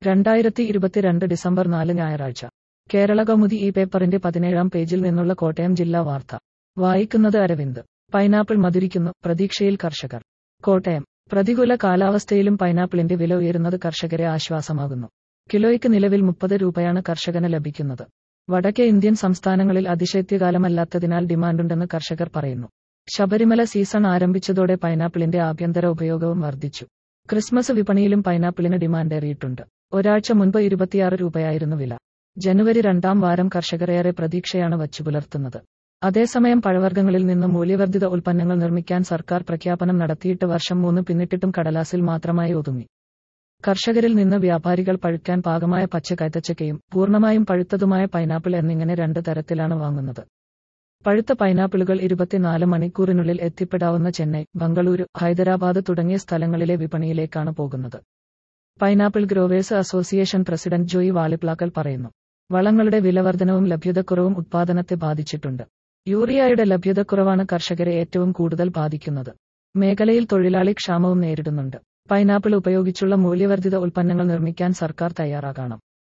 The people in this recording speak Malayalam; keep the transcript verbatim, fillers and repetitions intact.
രണ്ടായിരത്തി ഇരുപത്തിരണ്ട് ഡിസംബർ നാല് ഞായറാഴ്ച കേരളകൗമുദി ഈ പേപ്പറിന്റെ പതിനേഴാം പേജിൽ നിന്നുള്ള കോട്ടയം ജില്ലാ വാർത്ത വായിക്കുന്നത് അരവിന്ദ്. പൈനാപ്പിൾ മധുരിക്കുന്നു, പ്രതീക്ഷയിൽ കർഷകർ. കോട്ടയം. പ്രതികൂല കാലാവസ്ഥയിലും പൈനാപ്പിളിന്റെ വില ഉയരുന്നത് കർഷകരെ ആശ്വാസമാകുന്നു. കിലോയ്ക്ക് നിലവിൽ മുപ്പത് രൂപയാണ് കർഷകന് ലഭിക്കുന്നത്. വടക്കേ ഇന്ത്യൻ സംസ്ഥാനങ്ങളിൽ അതിശൈത്യകാലമല്ലാത്തതിനാൽ ഡിമാൻഡുണ്ടെന്ന് കർഷകർ പറയുന്നു. ശബരിമല സീസൺ ആരംഭിച്ചതോടെ പൈനാപ്പിളിന്റെ ആഭ്യന്തര ഉപയോഗവും വർദ്ധിച്ചു. ക്രിസ്മസ് വിപണിയിലും പൈനാപ്പിളിന് ഡിമാൻഡേറിയിട്ടുണ്ട്. ഒരാഴ്ച മുൻപ് ഇരുപത്തിയാറ് രൂപയായിരുന്നു വില. ജനുവരി രണ്ടാം വാരം കർഷകർ ഏറെ പ്രതീക്ഷയാണ് വച്ചുപുലർത്തുന്നത്. അതേസമയം പഴവർഗ്ഗങ്ങളിൽ നിന്ന് മൂല്യവർദ്ധിത ഉൽപ്പന്നങ്ങൾ നിർമ്മിക്കാൻ സർക്കാർ പ്രഖ്യാപനം നടത്തിയിട്ട് വർഷം മൂന്ന് പിന്നിട്ടിട്ടും കടലാസിൽ മാത്രമായി ഒതുങ്ങി. കർഷകരിൽ നിന്ന് വ്യാപാരികൾ പഴുക്കാൻ പാകമായ പച്ച കൈതച്ചക്കയും പൂർണ്ണമായും പഴുത്തതുമായ പൈനാപ്പിൾ എന്നിങ്ങനെ രണ്ട് തരത്തിലാണ് വാങ്ങുന്നത്. പഴുത്ത പൈനാപ്പിളുകൾ ഇരുപത്തിനാല് മണിക്കൂറിനുള്ളിൽ എത്തിപ്പെടാവുന്ന ചെന്നൈ, ബംഗളൂരു, ഹൈദരാബാദ് തുടങ്ങിയ സ്ഥലങ്ങളിലെ വിപണിയിലേക്കാണ് പോകുന്നത്. Pineapple growers association president Joy Valiplackal പറയുന്നു. വളങ്ങളുടെ വിലവർധനവും ലഭ്യതക്കുറവും ഉത്പാദനത്തെ ബാധിച്ചിട്ടുണ്ട്. യൂറിയയുടെ ലഭ്യതക്കുറവാണ് കർഷകരെ ഏറ്റവും കൂടുതൽ ബാധിക്കുന്നത്. മേഖലയിൽ തൊഴിലാളി ക്ഷാമവും നേരിടുന്നുണ്ട്. പൈനാപ്പിൾ ഉപയോഗിച്ചുള്ള മൂല്യവർദ്ധിത ഉൽപ്പന്നങ്ങൾ നിർമ്മിക്കാൻ സർക്കാർ തയ്യാറാകണം.